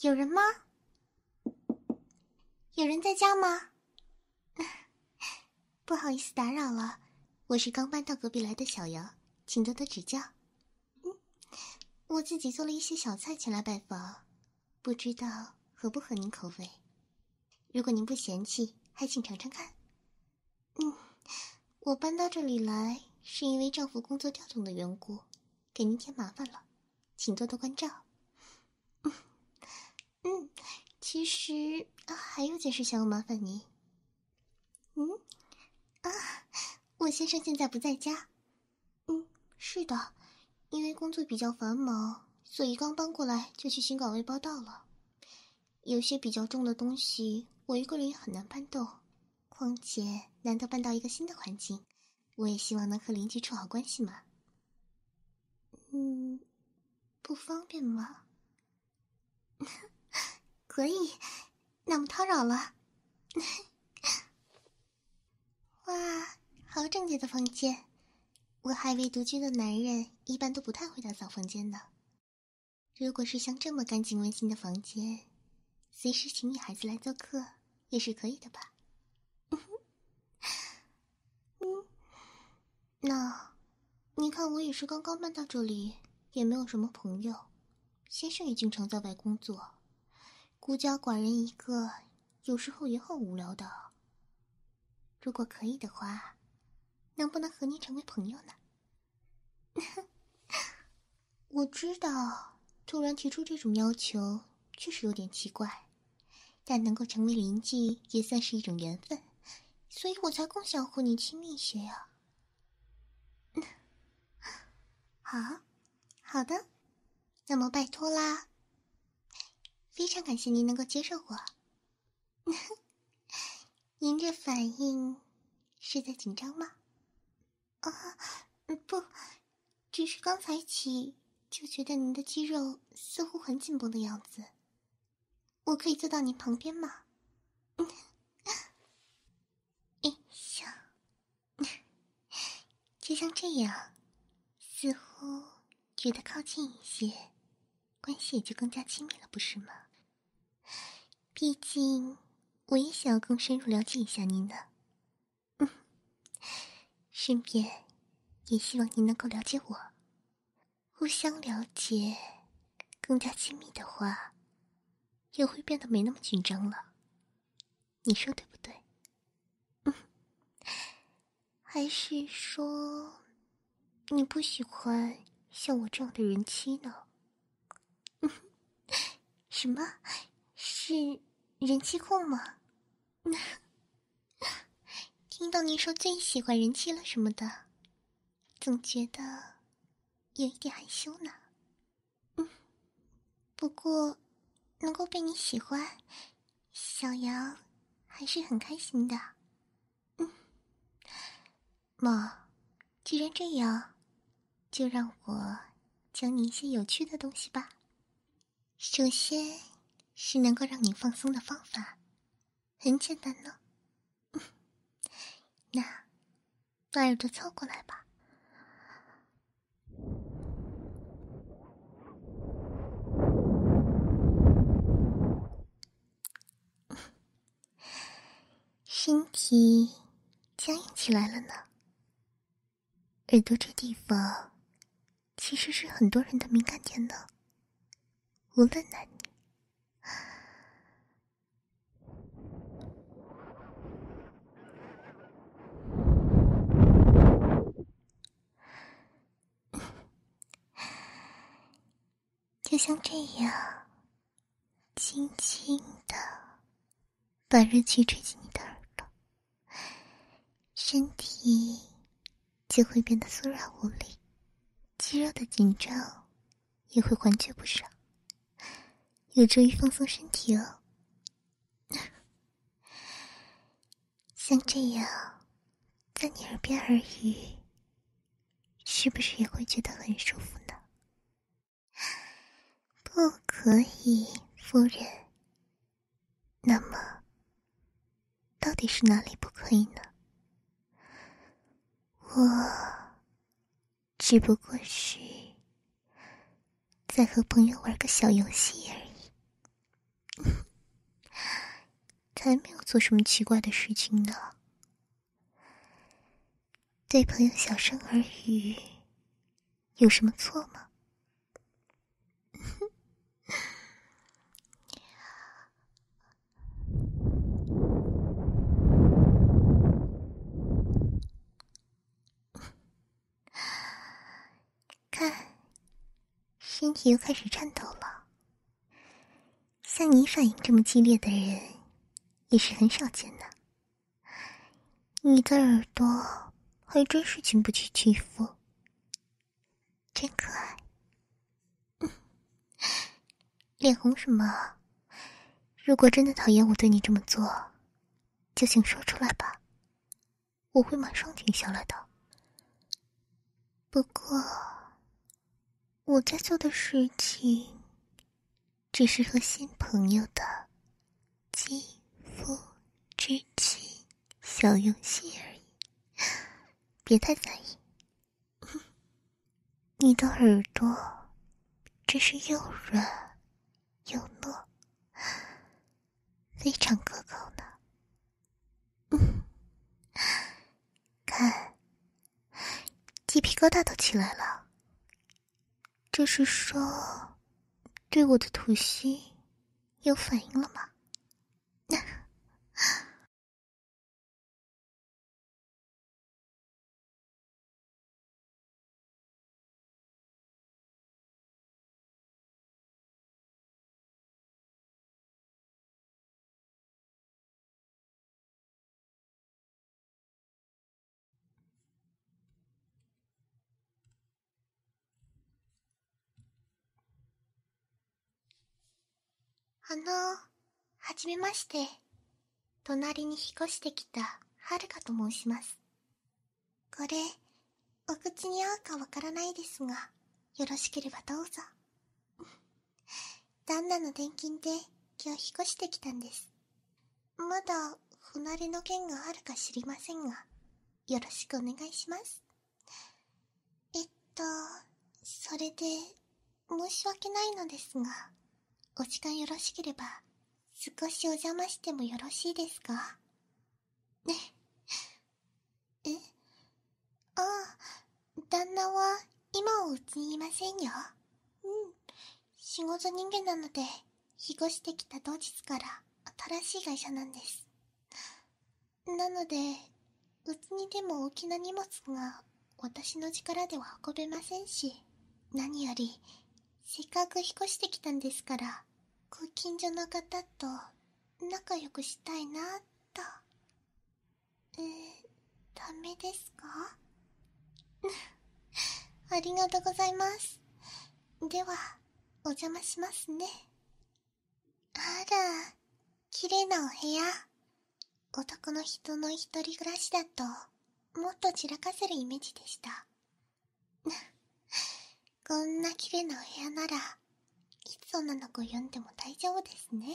有人吗？有人在家吗？不好意思打扰了，我是刚搬到隔壁来的小姚，请多多指教。我自己做了一些小菜前来拜访，不知道合不合您口味。如果您不嫌弃，还请尝尝看。我搬到这里来是因为丈夫工作调动的缘故，给您添麻烦了，请多多关照。其实还有件事想要麻烦您。我先生现在不在家。是的，因为工作比较繁忙，所以刚搬过来就去新岗位报到了。有些比较重的东西，我一个人也很难搬动。况且难得搬到一个新的环境，我也希望能和邻居处好关系嘛。不方便吗？可以，那么叨扰了。哇，好整洁的房间，我还以为独居的男人一般都不太会打扫房间的。如果是像这么干净温馨的房间，随时请女孩子来做客也是可以的吧。那你看我也是刚刚搬到这里，也没有什么朋友，先生也经常在外工作，孤家寡人一个，有时候也很无聊的。如果可以的话，能不能和您成为朋友呢？我知道突然提出这种要求确实有点奇怪，但能够成为邻居也算是一种缘分，所以我才更想和你亲密些呀。好的，那么拜托啦。非常感谢您能够接受我。您这反应是在紧张吗？不，只是刚才起就觉得您的肌肉似乎很紧绷的样子。我可以坐到您旁边吗？就像这样，似乎觉得靠近一些，关系也就更加亲密了，不是吗？毕竟我也想要更深入了解一下您呢。顺便也希望您能够了解我，互相了解，更加亲密的话，也会变得没那么紧张了。你说对不对？还是说你不喜欢像我这样的人妻呢？什么？是人妻控吗？听到你说最喜欢人妻了什么的，总觉得有一点害羞呢。不过能够被你喜欢，小杨还是很开心的。妈，既然这样，就让我教你一些有趣的东西吧。首先是能够让你放松的方法，很简单呢。那把耳朵凑过来吧。身体僵硬起来了呢。耳朵这地方其实是很多人的敏感点呢，无论男女。就像这样，轻轻的把热气吹进你的耳朵，身体就会变得酥软无力，肌肉的紧张也会缓解不少，有助于放松身体哦。像这样在你耳边耳语，是不是也会觉得很舒服呢？不可以，夫人。那么到底是哪里不可以呢？我只不过是在和朋友玩个小游戏而已。 才没有做什么奇怪的事情呢。对朋友小声耳语，有什么错吗？看，身体又开始颤抖了。像你反应这么激烈的人，也是很少见的。你的耳朵还真是经不起欺负，真可爱。脸红什么？如果真的讨厌我对你这么做，就请说出来吧，我会马上停下来的。不过，我在做的事情，只是和新朋友的肌肤之亲小游戏而已，别太在意。你的耳朵真是又软又糯，非常可口呢。看，鸡皮疙瘩都起来了。这是说，对我的吐息有反应了吗？はじめまして。隣に引っ越してきたはるかと申します。これ、お口に合うかわからないですが、よろしければどうぞ。旦那の転勤で今日引っ越してきたんです。まだ不慣れの件があるか知りませんが、よろしくお願いします。それで、申し訳ないのですが、お時間よろしければ、少しお邪魔してもよろしいですか？ね。ああ、旦那は今お家にいませんよ。仕事人間なので、引っ越してきた当日から新しい会社なんです。なので、うちにでも大きな荷物が私の力では運べませんし、何より、せっかく引っ越してきたんですから、ご近所の方と仲良くしたいなと。ダメですか？ありがとうございます。では、お邪魔しますね。あら、綺麗なお部屋。男の人の一人暮らしだと、もっと散らかせるイメージでした。こんな綺麗なお部屋なら、いつ女の子呼んでも大丈夫ですね。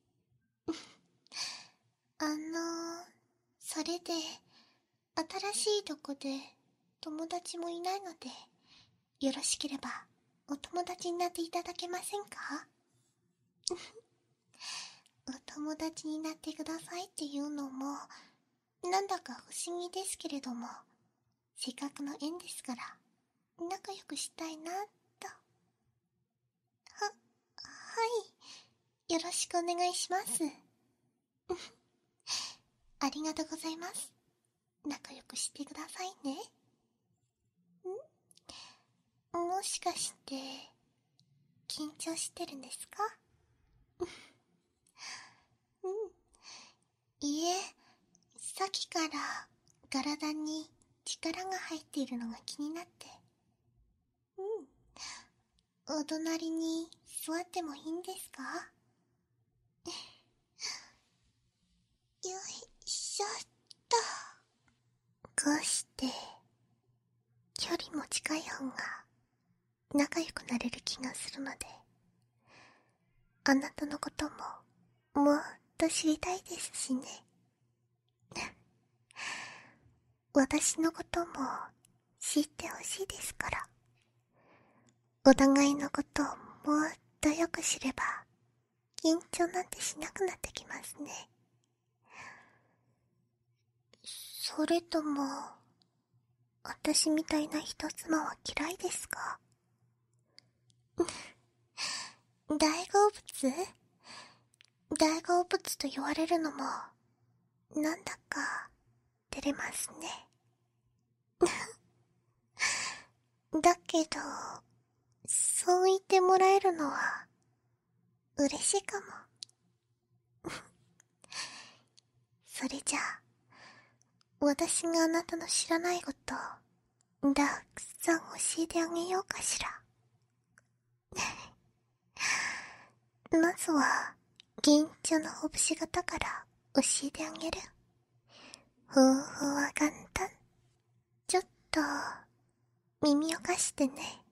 それで、新しいとこで友達もいないので、よろしければお友達になっていただけませんか？お友達になってくださいっていうのも、なんだか不思議ですけれども、せっかくの縁ですから、仲良くしたいなと。はい。よろしくお願いします。ありがとうございます。仲良くしてくださいね。もしかして、緊張してるんですか？いえ、さっきから体に力が入っているのが気になって。お隣に座ってもいいんですか？よいしょっと。こうして、距離も近い方が仲良くなれる気がするので、あなたのことももっと知りたいですしね。私のことも知ってほしいですから。お互いのことをもっとよく知れば、緊張なんてしなくなってきますね。 それとも、私みたいな人妻は嫌いですか？大好物？大好物と言われるのも、なんだか、照れますね。だけど、そう言ってもらえるのは、嬉しいかも。それじゃあ、私があなたの知らないこと、たくさん教えてあげようかしら。まずは、銀茶のほぶし型から教えてあげる。方法は簡単。ちょっと、耳を貸してね。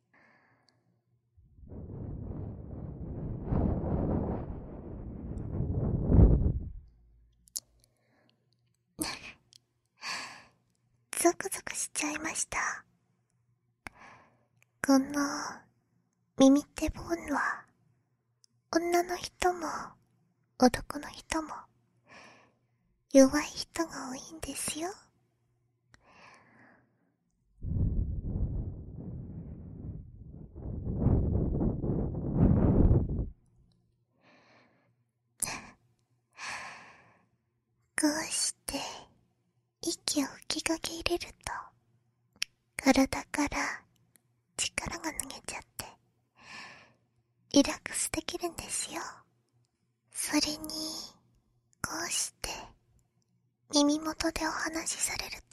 ゾクゾクしちゃいました。この、耳ってボーンは、女の人も、男の人も、弱い人が多いんですよ。こうして、息を吹きかけ入れると、体から力が抜けちゃって、リラックスできるんですよ。それに、こうして、耳元でお話しされると、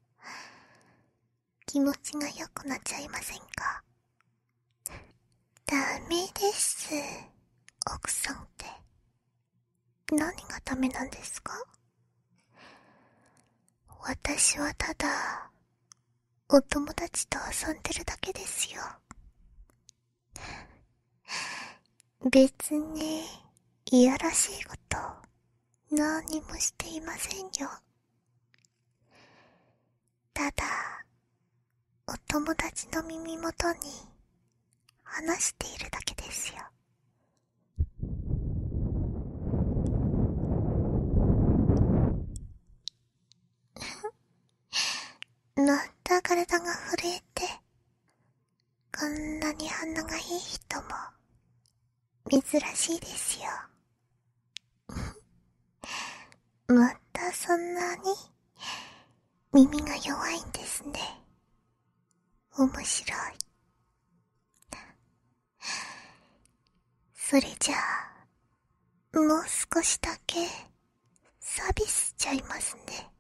気持ちが良くなっちゃいませんか？ダメです、奥さんって。何がダメなんですか？私はただ、お友達と遊んでるだけですよ。別に、いやらしいこと、何もしていませんよ。ただ、お友達の耳元に、話しているだけですよ。また体が震えて、こんなに反応がいい人も、珍しいですよ。またそんなに、耳が弱いんですね。面白い。それじゃあ、もう少しだけ、サービスしちゃいますね。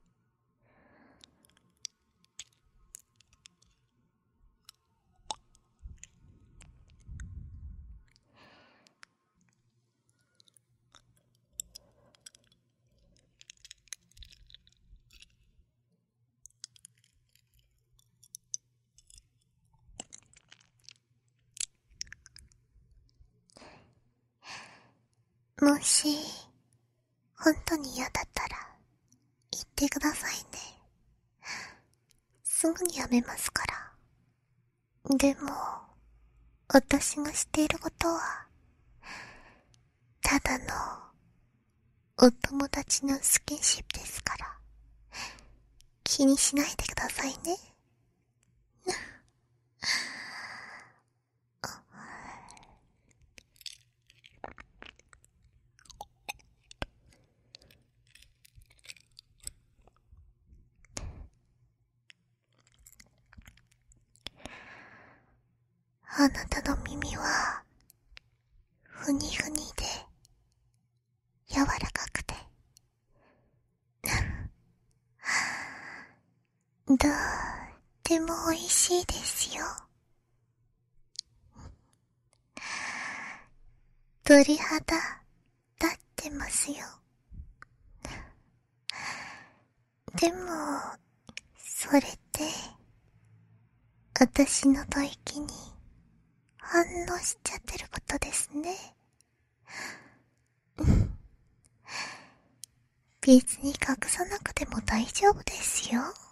もし、本当に嫌だったら、言ってくださいね。すぐにやめますから。でも、私がしていることは、ただの、お友達のスキンシップですから、気にしないでくださいね。あなたの耳は、ふにふにで、柔らかくて、とっても美味しいですよ。鳥肌、立ってますよ。でも、それって、私の吐息に反応しちゃってることですね。別に隠さなくても大丈夫ですよ。